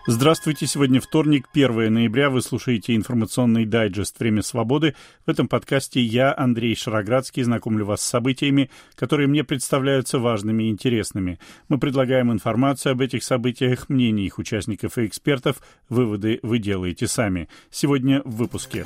Здравствуйте, сегодня вторник, 1 ноября, вы слушаете информационный дайджест «Время свободы». В этом подкасте я, Андрей Шароградский, знакомлю вас с событиями, которые мне представляются важными и интересными. Мы предлагаем информацию об этих событиях, мнения их участников и экспертов, выводы вы делаете сами. Сегодня в выпуске.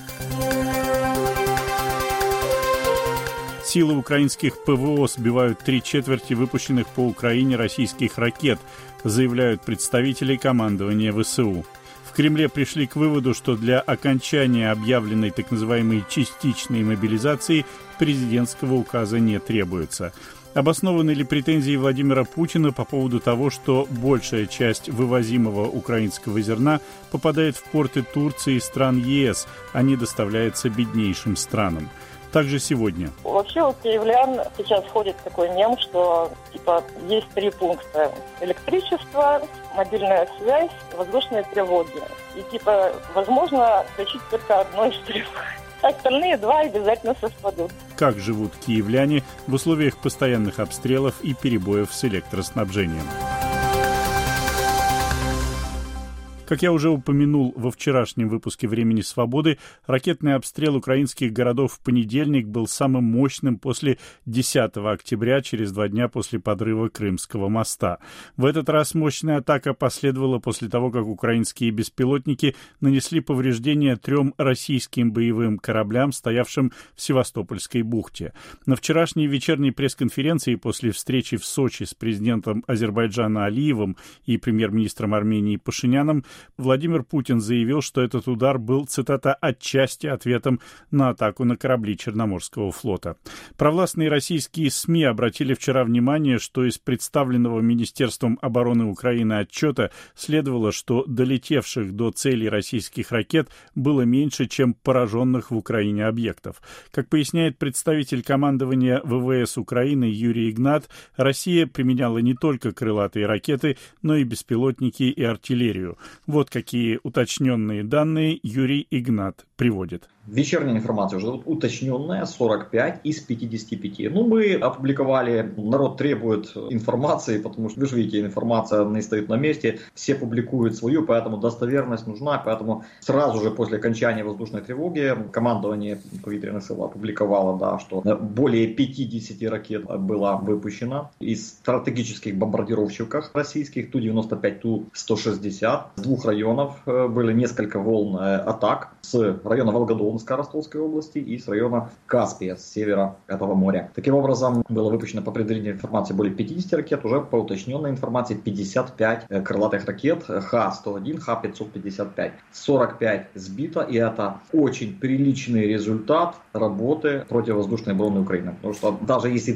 Силы украинских ПВО сбивают 3/4 выпущенных по Украине российских ракет, заявляют представители командования ВСУ. В Кремле пришли к выводу, что для окончания объявленной так называемой частичной мобилизации президентского указа не требуется. Обоснованы ли претензии Владимира Путина по поводу того, что большая часть вывозимого украинского зерна попадает в порты Турции и стран ЕС, а не доставляется беднейшим странам? Также сегодня. Вообще у киевлян сейчас ходит такой мем, что есть 3 пункта: электричество, мобильная связь, воздушные тревоги. И возможно включить только одно из 3. Остальные 2 обязательно совпадут. Как живут киевляне в условиях постоянных обстрелов и перебоев с электроснабжением? Как я уже упомянул во вчерашнем выпуске «Времени свободы», ракетный обстрел украинских городов в понедельник был самым мощным после 10 октября, через 2 дня после подрыва Крымского моста. В этот раз мощная атака последовала после того, как украинские беспилотники нанесли повреждения 3 российским боевым кораблям, стоявшим в Севастопольской бухте. На вчерашней вечерней пресс-конференции после встречи в Сочи с президентом Азербайджана Алиевым и премьер-министром Армении Пашиняном Владимир Путин заявил, что этот удар был, цитата, «отчасти ответом на атаку на корабли Черноморского флота». Провластные российские СМИ обратили вчера внимание, что из представленного Министерством обороны Украины отчета следовало, что долетевших до целей российских ракет было меньше, чем пораженных в Украине объектов. Как поясняет представитель командования ВВС Украины Юрий Игнат, Россия применяла не только крылатые ракеты, но и беспилотники и артиллерию. Вот какие уточненные данные Юрий Игнат приводит. Вечерняя информация уже уточненная, 45 из 55. Мы опубликовали, народ требует информации, потому что, вы же видите, информация не стоит на месте, все публикуют свою, поэтому достоверность нужна, поэтому сразу же после окончания воздушной тревоги командование повітряних сил опубликовало, что более 50 ракет было выпущено из стратегических бомбардировщиков российских, Ту-95, Ту-160. С 2 районов были несколько волн атак, с района Волгодонска Ростовской области и с района Каспия, с севера этого моря. Таким образом, было выпущено по предварительной информации более 50 ракет, уже по уточненной информации 55 крылатых ракет Х-101, Х-555. 45 сбито, и это очень приличный результат работы противовоздушной обороны Украины. Потому что даже если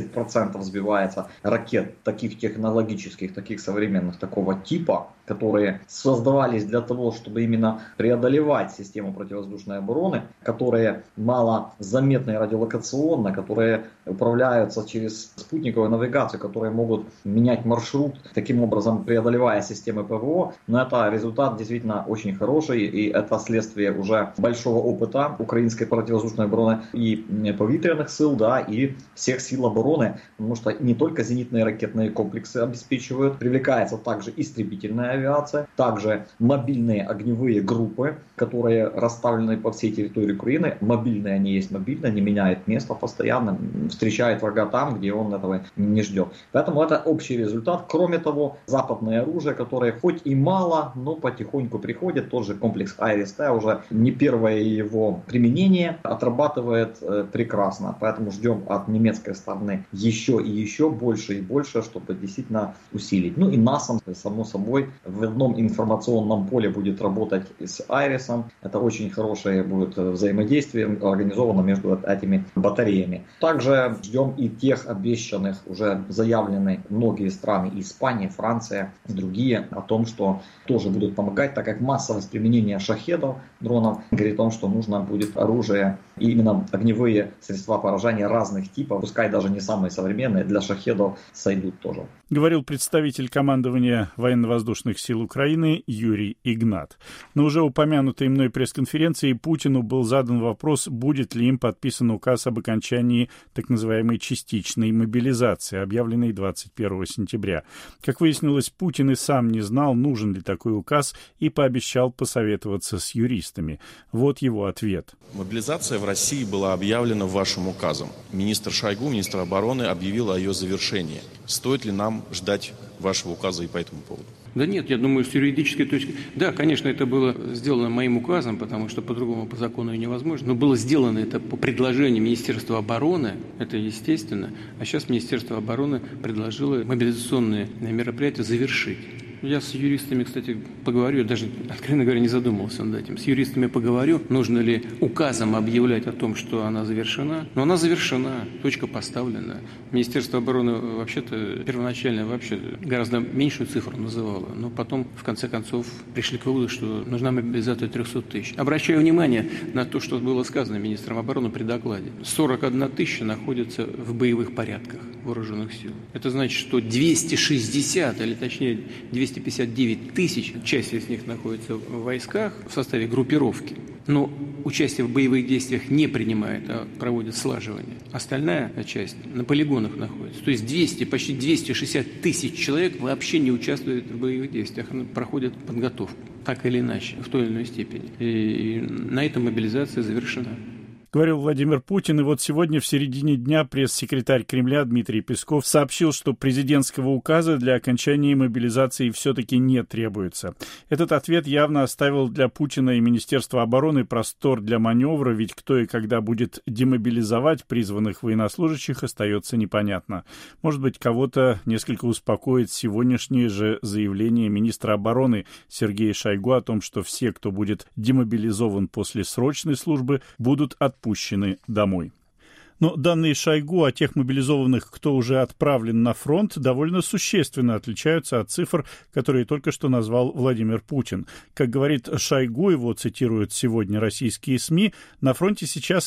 30% сбивается ракет таких технологических, таких современных, такого типа, которые создавались для того, чтобы именно преодолевать систему противовоздушной обороны, которые малозаметны радиолокационно, которые управляются через спутниковую навигацию, которые могут менять маршрут, таким образом преодолевая системы ПВО. Но это результат действительно очень хороший, и это следствие уже большого опыта украинской противовоздушной обороны и повітряных сил, и всех сил обороны, потому что не только зенитные ракетные комплексы обеспечивают, привлекается также истребительная авиация, также мобильные огневые группы, которые расставлены по всей территории Украины. Мобильные они есть мобильные, они меняют место постоянно, встречают врага там, где он этого не ждет. Поэтому это общий результат. Кроме того, западное оружие, которое хоть и мало, но потихоньку приходит. Тот же комплекс АРСТ, уже не первое его применение, отрабатывает прекрасно. Поэтому ждем от немецкой стороны еще и еще больше и больше, чтобы действительно усилить. И НАСАМ, само собой, в одном информационном поле будет работать с Айрисом. Это очень хорошее будет взаимодействие организовано между этими батареями. Также ждем и тех обещанных, уже заявлены многие страны, Испания, Франция и другие, о том, что тоже будут помогать, так как массовость применения шахедов, дронов, говорит о том, что нужно будет оружие и именно огневые средства поражения разных типов, пускай даже не самые современные, для шахедов сойдут тоже. Говорил представитель командования военно-воздушных воздушных сил Украины Юрий Игнат. На уже упомянутой мной пресс-конференции Путину был задан вопрос, будет ли им подписан указ об окончании так называемой частичной мобилизации, объявленной 21 сентября. Как выяснилось, Путин и сам не знал, нужен ли такой указ, и пообещал посоветоваться с юристами. Вот его ответ. Мобилизация в России была объявлена вашим указом. Министр Шойгу, министр обороны, объявил о ее завершении. Стоит ли нам ждать вашего указа и по этому поводу? Да нет, я думаю, с юридической точки... Да, конечно, это было сделано моим указом, потому что по-другому по закону и невозможно. Но было сделано это по предложению Министерства обороны, это естественно. А сейчас Министерство обороны предложило мобилизационные мероприятия завершить. Я с юристами, кстати, поговорю, даже, откровенно говоря, не задумывался над этим. С юристами поговорю, нужно ли указом объявлять о том, что она завершена. Но она завершена, точка поставлена. Министерство обороны вообще-то первоначально вообще гораздо меньшую цифру называло, но потом, в конце концов, пришли к выводу, что нужна мобилизация 300 тысяч. Обращаю внимание на то, что было сказано министром обороны при докладе. 41 тысяча находятся в боевых порядках вооруженных сил. Это значит, что 260, или точнее 259 тысяч, часть из них находится в войсках в составе группировки, но участие в боевых действиях не принимает, а проводит слаживание. Остальная часть на полигонах находится. То есть почти 260 тысяч человек вообще не участвуют в боевых действиях, проходят подготовку, так или иначе, в той или иной степени. И на этом мобилизация завершена. Говорил Владимир Путин, и вот сегодня в середине дня пресс-секретарь Кремля Дмитрий Песков сообщил, что президентского указа для окончания мобилизации все-таки не требуется. Этот ответ явно оставил для Путина и Министерства обороны простор для маневра, ведь кто и когда будет демобилизовать призванных военнослужащих, остается непонятно. Может быть, кого-то несколько успокоит сегодняшнее же заявление министра обороны Сергея Шойгу о том, что все, кто будет демобилизован после срочной службы, будут отпущены домой. Но данные Шойгу о тех мобилизованных, кто уже отправлен на фронт, довольно существенно отличаются от цифр, которые только что назвал Владимир Путин. Как говорит Шойгу, его цитируют сегодня российские СМИ, на фронте сейчас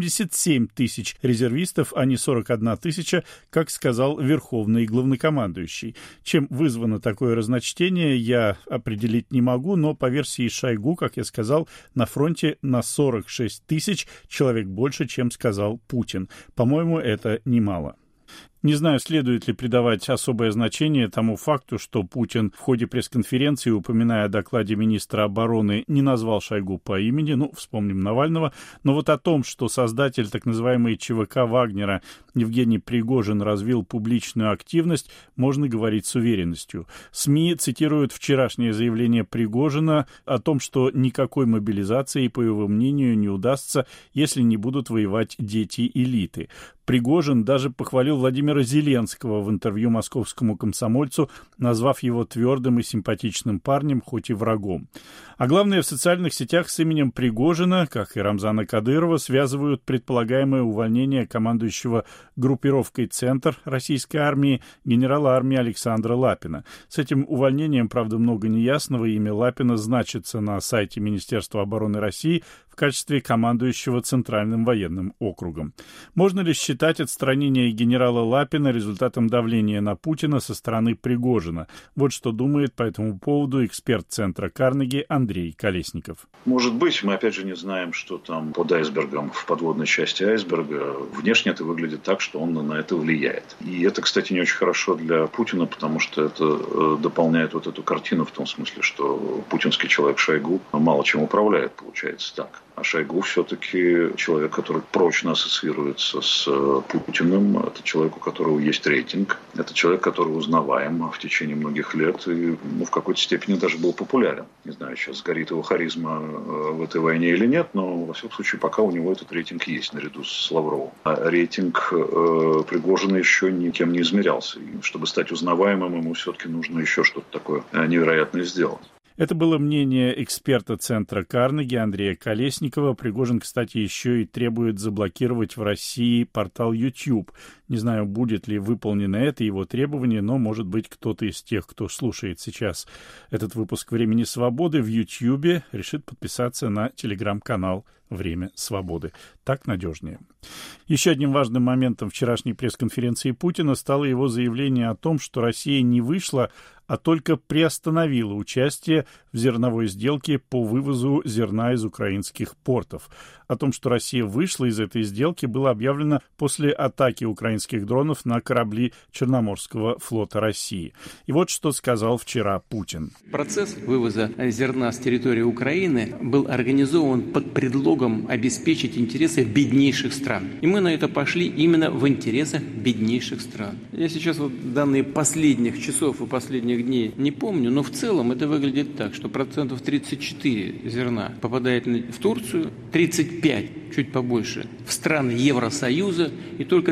87 тысяч резервистов, а не 41 тысяча, как сказал верховный главнокомандующий. Чем вызвано такое разночтение, я определить не могу, но по версии Шойгу, как я сказал, на фронте на 46 тысяч человек больше, чем сказал Путин. По-моему, это немало. Не знаю, следует ли придавать особое значение тому факту, что Путин в ходе пресс-конференции, упоминая о докладе министра обороны, не назвал Шойгу по имени, вспомним Навального, но вот о том, что создатель так называемой ЧВК Вагнера Евгений Пригожин развил публичную активность, можно говорить с уверенностью. СМИ цитируют вчерашнее заявление Пригожина о том, что никакой мобилизации, по его мнению, не удастся, если не будут воевать дети элиты. Пригожин даже похвалил Владимира Зеленского в интервью московскому комсомольцу, назвав его твердым и симпатичным парнем, хоть и врагом. А главное, в социальных сетях с именем Пригожина, как и Рамзана Кадырова, связывают предполагаемое увольнение командующего группировкой «Центр» российской армии генерала армии Александра Лапина. С этим увольнением, правда, много неясного. Имя Лапина значится на сайте Министерства обороны России в качестве командующего Центральным военным округом. Можно ли считать отстранение генерала Лапина результатом давления на Путина со стороны Пригожина? Вот что думает по этому поводу эксперт Центра Карнеги Андрей Колесников. Может быть, мы опять же не знаем, что там под айсбергом, в подводной части айсберга. Внешне это выглядит так, что он на это влияет. И это, кстати, не очень хорошо для Путина, потому что это дополняет вот эту картину в том смысле, что путинский человек Шойгу мало чем управляет, получается так. А Шойгу все-таки человек, который прочно ассоциируется с Путиным. Это человек, у которого есть рейтинг. Это человек, который узнаваем в течение многих лет и в какой-то степени даже был популярен. Не знаю, сейчас сгорит его харизма в этой войне или нет, но, во всяком случае, пока у него этот рейтинг есть, наряду с Лавровым. А рейтинг Пригожина еще никем не измерялся. И чтобы стать узнаваемым, ему все-таки нужно еще что-то такое невероятное сделать. Это было мнение эксперта Центра Карнеги Андрея Колесникова. Пригожин, кстати, еще и требует заблокировать в России портал YouTube. Не знаю, будет ли выполнено это его требование, но, может быть, кто-то из тех, кто слушает сейчас этот выпуск «Времени свободы» в YouTube, решит подписаться на телеграм-канал «Время свободы». Так надежнее. Еще одним важным моментом вчерашней пресс-конференции Путина стало его заявление о том, что Россия не вышла, а только приостановила участие в зерновой сделке по вывозу зерна из украинских портов. О том, что Россия вышла из этой сделки, было объявлено после атаки украинских дронов на корабли Черноморского флота России. И вот что сказал вчера Путин. Процесс вывоза зерна с территории Украины был организован под предлогом обеспечить интересы беднейших стран. И мы на это пошли именно в интересах беднейших стран. Я сейчас данные последних часов и последних дней не помню, но в целом это выглядит так, что 34% зерна попадает в Турцию, 35%, чуть побольше, в страны Евросоюза, и только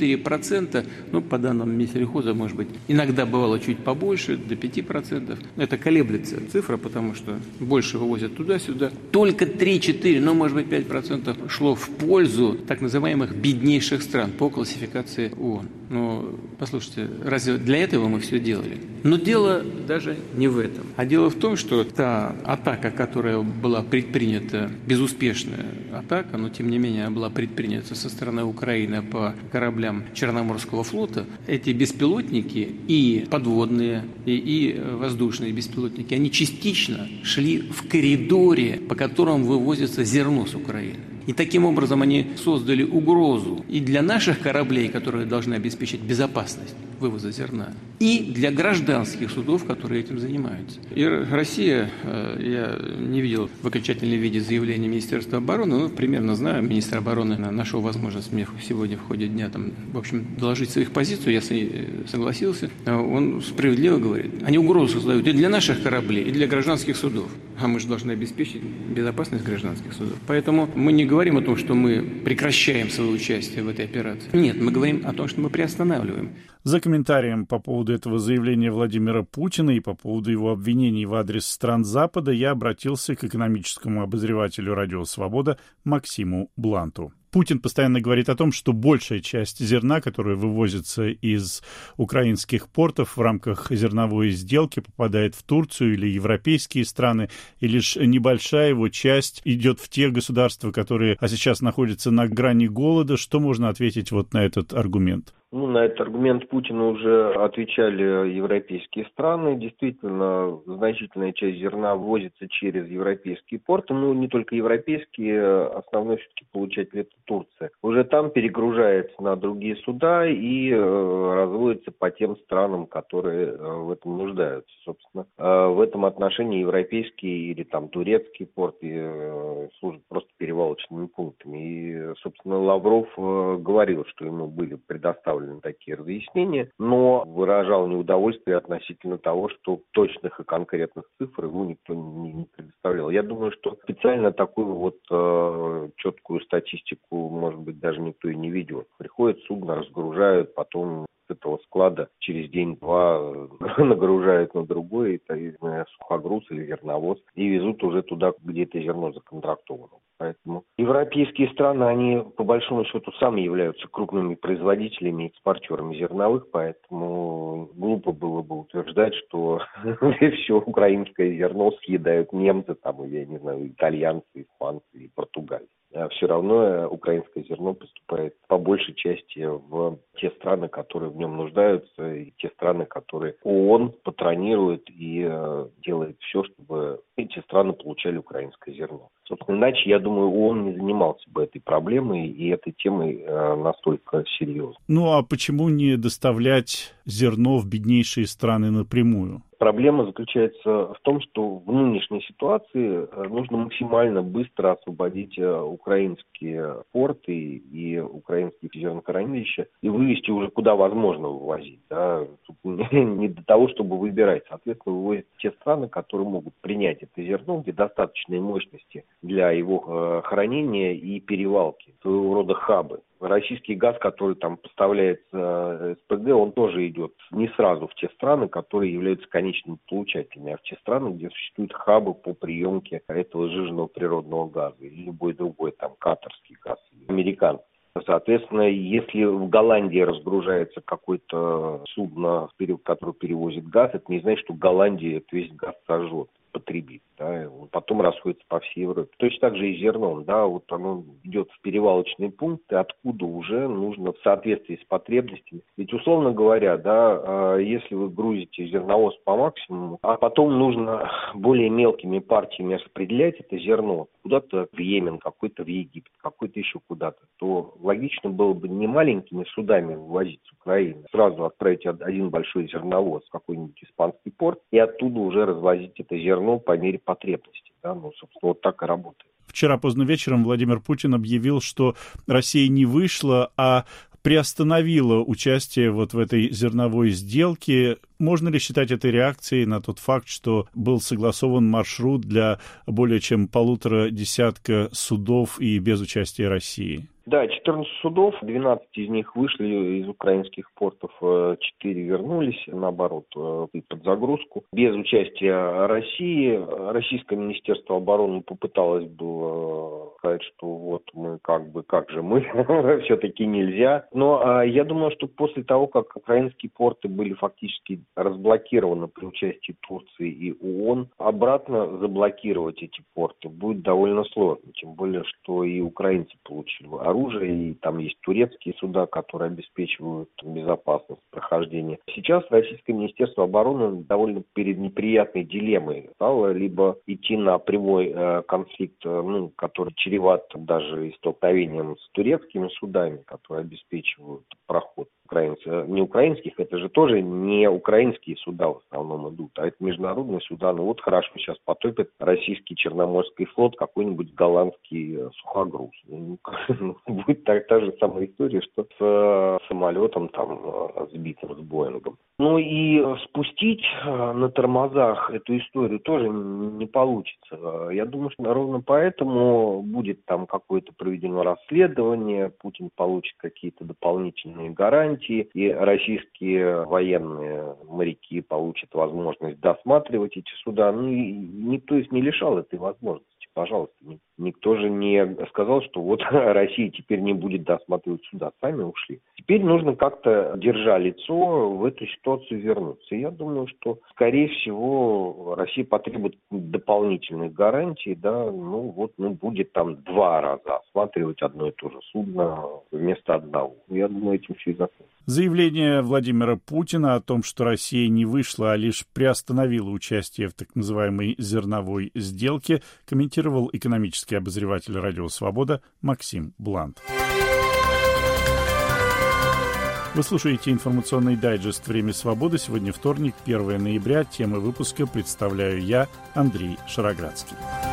3-4%, по данным Минсельхоза, может быть, иногда бывало чуть побольше, до 5%. Это колеблется цифра, потому что больше вывозят туда-сюда. Только 3-4, может быть, 5% шло в пользу так называемых беднейших стран по классификации ООН. Послушайте, разве для этого мы все делали? Но дело даже не в этом. А дело в том, что та атака, которая была предпринята, безуспешная атака, но тем не менее была предпринята со стороны Украины по кораблям Черноморского флота, эти беспилотники и подводные, и воздушные беспилотники, они частично шли в коридоре, по которому вывозится зерно с Украины. И таким образом они создали угрозу и для наших кораблей, которые должны обеспечить безопасность вывоза зерна, и для гражданских судов, которые этим занимаются. И Россия, я не видел в окончательном виде заявления Министерства обороны, но примерно знаю, министр обороны нашел возможность мне сегодня в ходе дня доложить своих позиций, я согласился. Он справедливо говорит, они угрозу создают и для наших кораблей, и для гражданских судов. А мы же должны обеспечить безопасность гражданских судов. Поэтому мы не говорим о том, что мы прекращаем свое участие в этой операции. Нет, мы говорим о том, что мы приостанавливаем. За комментарием по поводу этого заявления Владимира Путина и по поводу его обвинений в адрес стран Запада я обратился к экономическому обозревателю «Радио Свобода» Максиму Бланту. Путин постоянно говорит о том, что большая часть зерна, которая вывозится из украинских портов в рамках зерновой сделки, попадает в Турцию или европейские страны, и лишь небольшая его часть идет в те государства, которые сейчас находятся на грани голода. Что можно ответить на этот аргумент? На этот аргумент Путина уже отвечали европейские страны. Действительно, значительная часть зерна ввозится через европейские порты. Не только европейские, основной все-таки получатель — это Турция. Уже там перегружается на другие суда и разводится по тем странам, которые в этом нуждаются. Собственно, в этом отношении европейские или турецкие порты служат просто перевалочными пунктами. И, собственно, Лавров говорил, что ему были предоставлены такие разъяснения, но выражал неудовольствие относительно того, что точных и конкретных цифр ему никто не предоставлял. Я думаю, что специально такую четкую статистику, может быть, даже никто и не ведет. Приходит судно, разгружают, потом с этого склада через день-два нагружают на другой, сухогруз или зерновоз, и везут уже туда, где это зерно законтрактовано. Поэтому европейские страны, они по большому счету сами являются крупными производителями и экспортерами зерновых, поэтому глупо было бы утверждать, что все украинское зерно съедают немцы, итальянцы, испанцы и португальцы. Все равно украинское зерно поступает по большей части в те страны, которые в нем нуждаются, и те страны, которые ООН патронирует и делает все, чтобы эти страны получали украинское зерно. Собственно, иначе, я думаю, ООН не занимался бы этой проблемой и этой темой настолько серьезно. А почему не доставлять зерно в беднейшие страны напрямую? Проблема заключается в том, что в нынешней ситуации нужно максимально быстро освободить украинские порты и украинские зернохранилища и вывести уже куда возможно вывозить. Не до того, чтобы выбирать. Соответственно, вывозят те страны, которые могут принять это зерно, где достаточные мощности для его хранения и перевалки, своего рода хабы. Российский газ, который поставляется СПГ, он тоже идет не сразу в те страны, которые являются конечными получателями, а в те страны, где существуют хабы по приемке этого сжиженного природного газа или любой другой, катарский газ, американский. Соответственно, если в Голландии разгружается какое-то судно, которое перевозит газ, это не значит, что Голландия весь газ сожжет. потребит, да, потом расходится по всей Европе. Точно так же и зерном, да, вот оно идет в перевалочные пункты, откуда уже нужно в соответствии с потребностями. Ведь, условно говоря, да, если вы грузите зерновоз по максимуму, а потом нужно более мелкими партиями распределять это зерно куда-то в Йемен, какой-то в Египет, какой-то еще куда-то, то логично было бы не маленькими судами вывозить с Украины, сразу отправить один большой зерновоз в какой-нибудь испанский порт и оттуда уже развозить это зерно по мере потребностей. Да? Ну, собственно, вот так и работает. Вчера поздно вечером Владимир Путин объявил, что Россия не вышла, а приостановила участие вот в этой зерновой сделке. Можно ли считать это реакцией на тот факт, что был согласован маршрут для более чем 1,5 десятка судов и без участия России? Да, 14 судов, 12 из них вышли из украинских портов, 4 вернулись, наоборот, под загрузку. Без участия России. Российское министерство обороны попыталось было сказать, что вот мы как же мы, все-таки нельзя. Но я думаю, что после того, как украинские порты были фактически разблокированы при участии Турции и ООН, обратно заблокировать эти порты будет довольно сложно. Тем более, что и украинцы получили оружие, и там есть турецкие суда, которые обеспечивают безопасность прохождения. Сейчас Российское министерство обороны довольно перед неприятной дилеммой стало либо идти на прямой конфликт, который чреват даже и столкновением с турецкими судами, которые обеспечивают проход не украинских, это же тоже не украинские суда в основном идут, а это международные суда. Ну вот хорошо, сейчас потопит российский Черноморский флот какой-нибудь голландский сухогруз. Будет та же самая история, что с самолетом там сбитым, с Боингом. Ну и спустить на тормозах эту историю тоже не получится. Я думаю, что ровно поэтому будет там какое-то проведено расследование, Путин получит какие-то дополнительные гарантии, и российские военные моряки получат возможность досматривать эти суда. Ну и никто их не лишал этой возможности. Пожалуйста, никто же не сказал, что вот Россия теперь не будет досматривать суда. Сами ушли. Теперь нужно как-то, держа лицо, в эту ситуацию вернуться. И я думаю, что, скорее всего, Россия потребует дополнительных гарантий, да, будет там 2 раза осматривать одно и то же судно вместо одного. Я думаю, этим все и закончится. Заявление Владимира Путина о том, что Россия не вышла, а лишь приостановила участие в так называемой зерновой сделке, комментировал экономический обозреватель «Радио Свобода» Максим Блант. Вы слушаете информационный дайджест «Время свободы». Сегодня вторник, 1 ноября. Темы выпуска представляю я, Андрей Шароградский.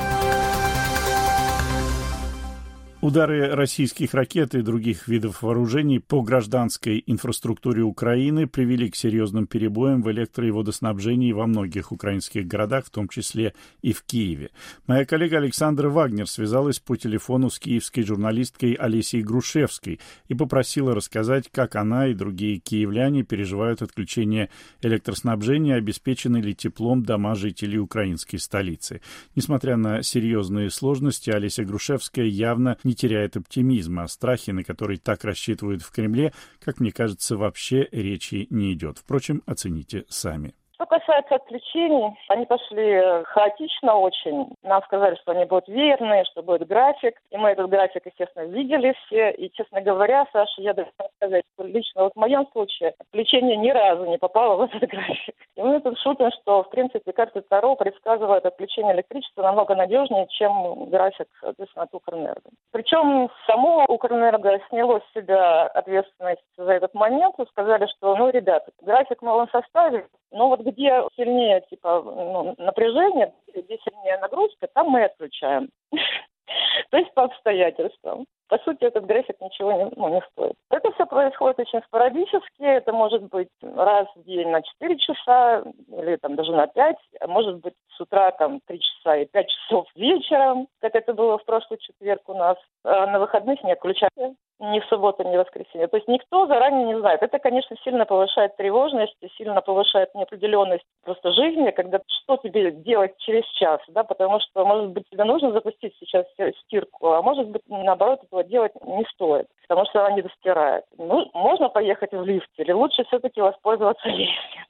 Удары российских ракет и других видов вооружений по гражданской инфраструктуре Украины привели к серьезным перебоям в электро- и водоснабжении во многих украинских городах, в том числе и в Киеве. Моя коллега Александра Вагнер связалась по телефону с киевской журналисткой Олесей Грушевской и попросила рассказать, как она и другие киевляне переживают отключение электроснабжения, обеспечены ли теплом дома жителей украинской столицы. Несмотря на серьезные сложности, Олеся Грушевская явно не теряет оптимизма. О страхе, на который так рассчитывают в Кремле, как мне кажется, вообще речи не идет. Впрочем, оцените сами. Что касается отключений, они пошли хаотично очень. Нам сказали, что они будут веерные, что будет график. И мы этот график, естественно, видели все. И, честно говоря, Саша, я должна сказать, что лично вот в моем случае отключение ни разу не попало в этот график. И мы тут шутим, что, в принципе, карты Таро предсказывают отключение электричества намного надежнее, чем график, соответственно, от Укрэнерго. Причем само Укрэнерго сняло с себя ответственность за этот момент и сказали, что, ребята, график мы вам составили, но вот где сильнее напряжение, где сильнее нагрузка, там мы отключаем. То есть по обстоятельствам. По сути, этот график ничего не стоит. Это все происходит очень спорадически. Это может быть раз в день на 4 часа или даже на 5. А может быть с утра 3 часа и 5 часов вечером, как это было в прошлый четверг у нас. А на выходных не отключали. Ни в субботу, ни в воскресенье. То есть никто заранее не знает. Это, конечно, сильно повышает тревожность, сильно повышает неопределенность просто жизни, когда что тебе делать через час, да, потому что, может быть, тебе нужно запустить сейчас стирку, а может быть, наоборот, этого делать не стоит, потому что она не достирает. Можно поехать в лифте или лучше все-таки воспользоваться лестницей?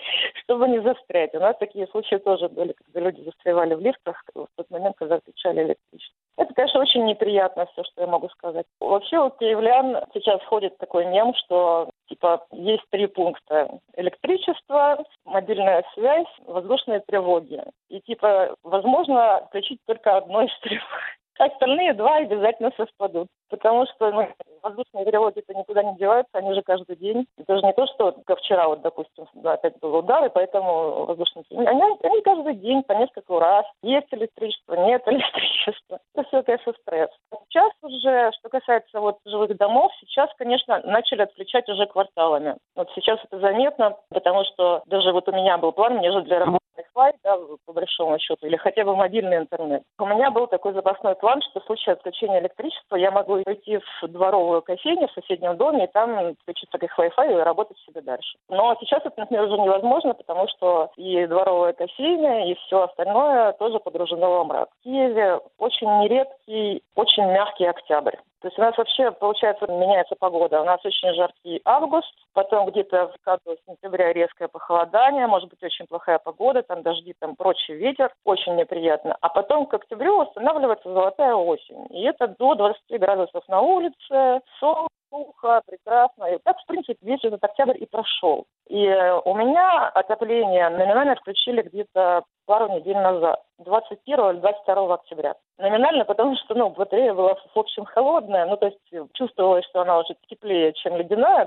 чтобы не застрять. У нас такие случаи тоже были, когда люди застревали в лифтах в тот момент, когда отключали электричество. Это, конечно, очень неприятно, все, что я могу сказать. Вообще у киевлян сейчас ходит такой мем, что есть 3 пункта: электричество, мобильная связь, воздушные тревоги. И возможно отключить только одно из 3. Остальные 2 обязательно совпадут. Потому что воздушные тревоги-то никуда не деваются, они же каждый день. Это же не то, что как вчера, допустим, опять был удар, и поэтому воздушные тревоги. Они каждый день по несколько раз. Есть электричество, нет электричества. Это все, конечно, стресс. Сейчас уже, что касается жилых домов, сейчас, конечно, начали отключать уже кварталами. Сейчас это заметно, потому что даже у меня был план, мне же для работы Wi-Fi, по большому счету, или хотя бы мобильный интернет. У меня был такой запасной план, что в случае отключения электричества я могу пойти в дворовую кофейню в соседнем доме и там включиться к их Wi-Fi и работать себе дальше. Но сейчас это, например, уже невозможно, потому что и дворовая кофейня, и все остальное тоже погружено во мрак. В Киеве очень нередкий, очень мягкий октябрь. То есть у нас вообще, получается, меняется погода. У нас очень жаркий август, потом где-то в конце сентября резкое похолодание, может быть, очень плохая погода, там дожди, там прочий ветер, очень неприятно. А потом к октябрю восстанавливается золотая осень. И это до 20 градусов на улице, солнце, сухо, прекрасно. И так, в принципе, весь этот октябрь и прошел. И у меня отопление номинально отключили где-то пару недель назад, 21 или 22 октября. Номинально, потому что, батарея была, в общем, холодная, то есть чувствовалось, что она уже теплее, чем ледяная,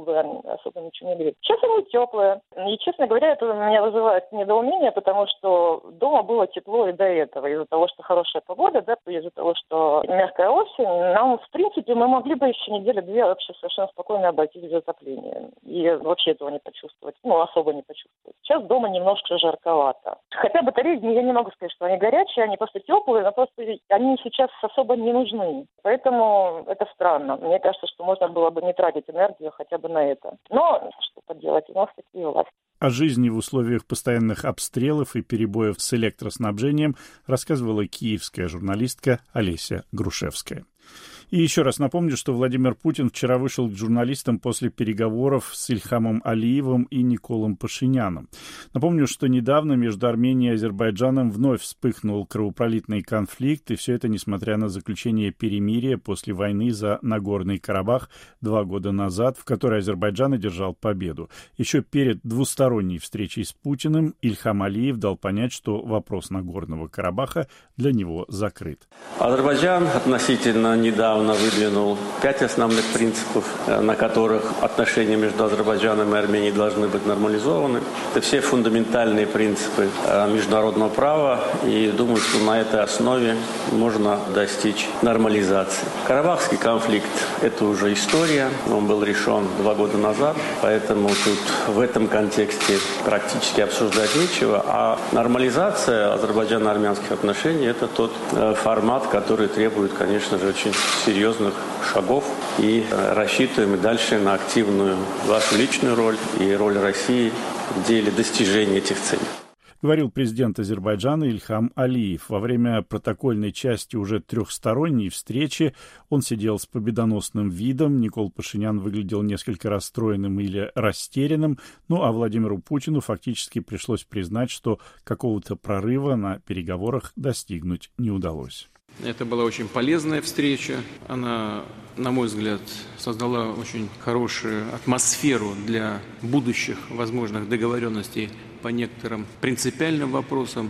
особо ничего не греет. Сейчас она теплая. И, честно говоря, это меня вызывает недоумение, потому что дома было тепло и до этого. Из-за того, что хорошая погода, из-за того, что мягкая осень, нам, в принципе, мы могли бы еще недели-2 вообще совершенно спокойно обойтись без отопления. И вообще этого не почувствовать, особо не почувствовать. Сейчас дома немножко жарковато. Хотя батареи, я не могу сказать, что они горячие, они просто теплые, но просто они сейчас особо не нужны. Поэтому это странно. Мне кажется, что можно было бы не тратить энергию хотя бы на это. Но что поделать, у нас такие власти. О жизни в условиях постоянных обстрелов и перебоев с электроснабжением рассказывала киевская журналистка Олеся Грушевская. И еще раз напомню, что Владимир Путин вчера вышел к журналистам после переговоров с Ильхамом Алиевым и Николом Пашиняном. Напомню, что недавно между Арменией и Азербайджаном вновь вспыхнул кровопролитный конфликт, и все это несмотря на заключение перемирия после войны за Нагорный Карабах 2 года назад, в которой Азербайджан одержал победу. Еще перед двусторонней встречей с Путиным Ильхам Алиев дал понять, что вопрос Нагорного Карабаха для него закрыт. Азербайджан относительно недавно выдвинул 5 основных принципов, на которых отношения между Азербайджаном и Арменией должны быть нормализованы. Это все фундаментальные принципы международного права, и думаю, что на этой основе можно достичь нормализации. Карабахский конфликт – это уже история, он был решен 2 года назад, поэтому тут в этом контексте практически обсуждать нечего, а нормализация азербайджано-армянских отношений – это тот формат, который требует, конечно же, очень серьезных шагов, и рассчитываем и дальше на активную вашу личную роль и роль России в деле достижения этих целей. Говорил президент Азербайджана Ильхам Алиев. Во время протокольной части уже 3-сторонней встречи он сидел с победоносным видом. Никол Пашинян выглядел несколько расстроенным или растерянным. А Владимиру Путину фактически пришлось признать, что какого-то прорыва на переговорах достигнуть не удалось. Это была очень полезная встреча. Она, на мой взгляд, создала очень хорошую атмосферу для будущих возможных договоренностей по некоторым принципиальным вопросам.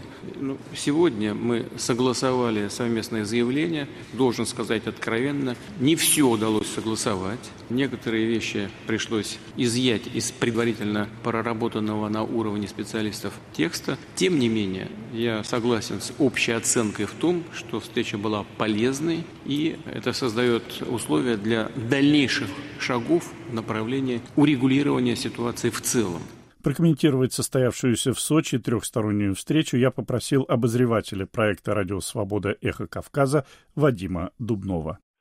Сегодня мы согласовали совместное заявление. Должен сказать откровенно, не все удалось согласовать. Некоторые вещи пришлось изъять из предварительно проработанного на уровне специалистов текста. Тем не менее, я согласен с общей оценкой в том, что встреча была полезной, и это создает условия для дальнейших шагов в направлении урегулирования ситуации в целом. Прокомментировать состоявшуюся в Сочи 3-стороннюю встречу я попросил обозревателя проекта «Радио Свобода. Эхо Кавказа» Вадима Дубнова.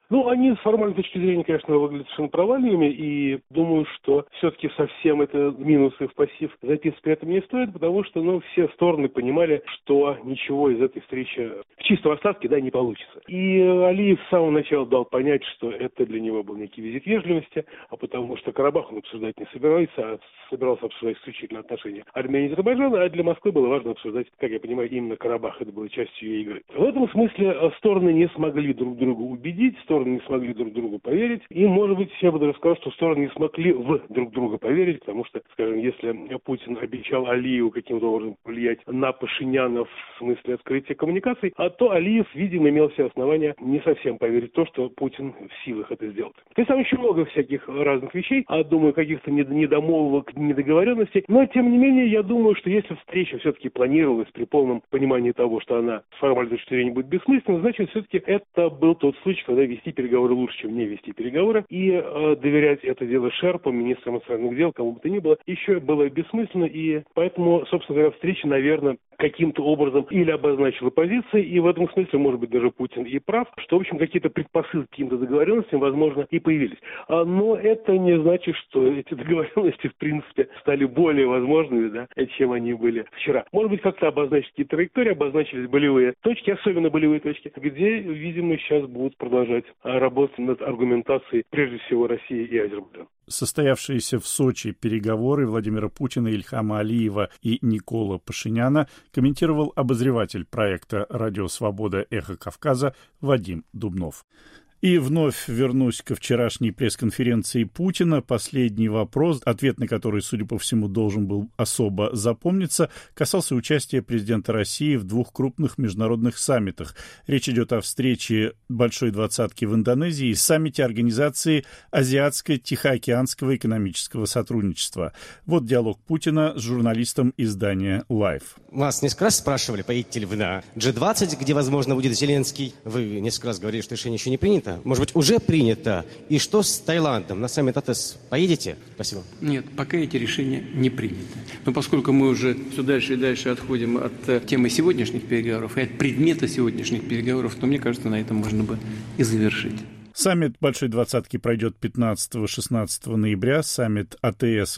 Они с формальной точки зрения, конечно, выглядят совершенно провальными, и думаю, что все-таки совсем это минусы в пассив записывать при этом не стоит, потому что, все стороны понимали, что ничего из этой встречи в чистом остатке, не получится. И Алиев с самого начала дал понять, что это для него был некий визит вежливости, а потому что Карабах он обсуждать не собирался, а собирался обсуждать исключительно отношения Армении и Азербайджана, а для Москвы было важно обсуждать, как я понимаю, именно Карабах, это было частью ее игры. В этом смысле стороны не смогли друг друга убедить, стороны не смогли друг другу поверить, и, может быть, я бы даже сказал, что стороны не смогли в друг друга поверить, потому что, скажем, если Путин обещал Алиеву каким-то образом влиять на Пашиняна в смысле открытия коммуникаций, то Алиев, видимо, имел все основания не совсем поверить в то, что Путин в силах это сделать. То есть там еще много всяких разных вещей, думаю, каких-то недомолвок, недоговоренностей, но, тем не менее, я думаю, что если встреча все-таки планировалась при полном понимании того, что она с формальной точки зрения будет бессмысленна, значит, все-таки это был тот случай, когда вести переговоры лучше, чем не вести переговоры, и доверять это дело шерпам, министрам иностранных дел, кому бы то ни было, еще было бессмысленно, и поэтому, собственно говоря, встреча, наверное, каким-то образом или обозначила позиции, и в этом смысле, может быть, даже Путин и прав, что, в общем, какие-то предпосылки к каким-то договоренностям, возможно, и появились. Но это не значит, что эти договоренности, в принципе, стали более возможными, чем они были вчера. Может быть, как-то обозначить какие-то траектории, обозначились болевые точки, особенно болевые точки, где, видимо, сейчас будут продолжать работать над аргументацией, прежде всего, России и Азербайджана. Состоявшиеся в Сочи переговоры Владимира Путина, Ильхама Алиева и Никола Пашиняна комментировал обозреватель проекта «Радио Свобода. Эхо Кавказа» Вадим Дубнов. И вновь вернусь ко вчерашней пресс-конференции Путина. Последний вопрос, ответ на который, судя по всему, должен был особо запомниться, касался участия президента России в 2 крупных международных саммитах. Речь идет о встрече Большой двадцатки в Индонезии и саммите Организации Азиатско-Тихоокеанского экономического сотрудничества. Вот диалог Путина с журналистом издания Life. Вас несколько раз спрашивали, поедете ли вы на G20, где, возможно, будет Зеленский. Вы несколько раз говорили, что решение еще не принято. Может быть, уже принято. И что с Таиландом? На саммит АТЭС поедете? Спасибо. Нет, пока эти решения не приняты. Но поскольку мы уже все дальше и дальше отходим от темы сегодняшних переговоров и от предмета сегодняшних переговоров, то, мне кажется, на этом можно бы и завершить. Саммит Большой двадцатки пройдет 15-16 ноября, саммит АТС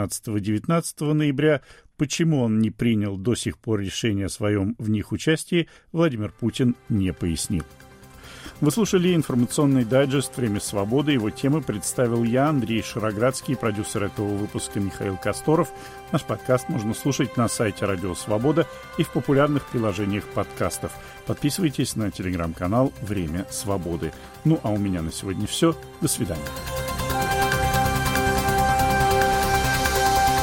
18-19 ноября. Почему он не принял до сих пор решение о своем в них участии, Владимир Путин не пояснил. Вы слушали информационный дайджест «Время свободы». Его темы представил я, Андрей Шароградский, продюсер этого выпуска Михаил Косторов. Наш подкаст можно слушать на сайте «Радио Свобода» и в популярных приложениях подкастов. Подписывайтесь на телеграм-канал «Время свободы». А у меня на сегодня все. До свидания.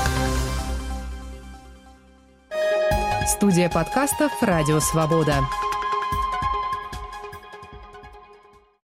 Студия подкастов «Радио Свобода».